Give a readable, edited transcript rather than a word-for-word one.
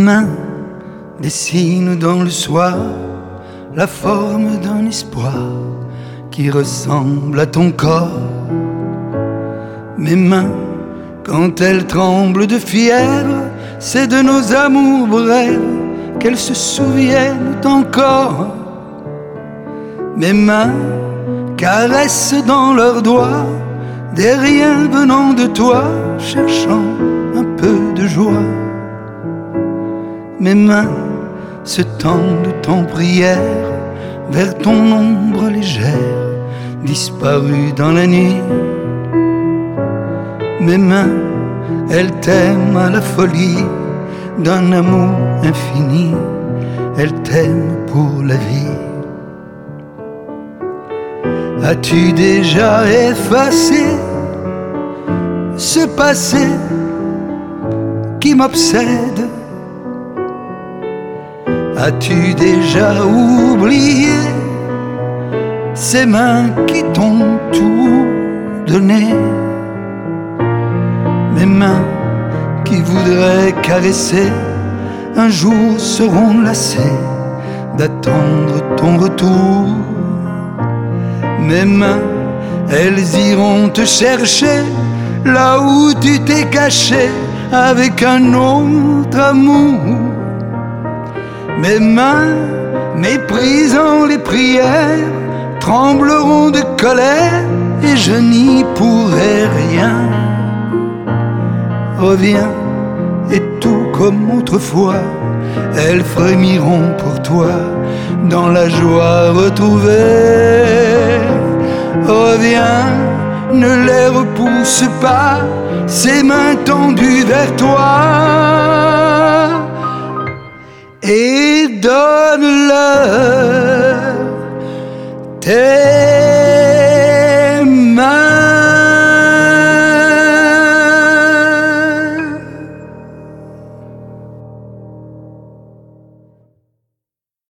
mains dessinent dans le soir la forme d'un espoir qui ressemble à ton corps. Mes mains, quand elles tremblent de fièvre, c'est de nos amours brèves qu'elles se souviennent encore. Mes mains caressent dans leurs doigts des riens venant de toi, cherchant un peu de joie. Mes mains se tendent en prière vers ton ombre légère, disparue dans la nuit. Mes mains, elles t'aiment à la folie d'un amour infini, elles t'aiment pour la vie. As-tu déjà effacé ce passé qui m'obsède? As-tu déjà oublié ces mains qui t'ont tout donné? Mes mains qui voudraient caresser un jour seront lassées d'attendre ton retour. Mes mains, elles iront te chercher là où tu t'es caché avec un autre amour. Mes mains, méprisant les prières, trembleront de colère et je n'y pourrai rien. Reviens et tout comme autrefois, elles frémiront pour toi dans la joie retrouvée. Reviens, ne les repousse pas, ces mains tendues vers toi, et donne-leur tes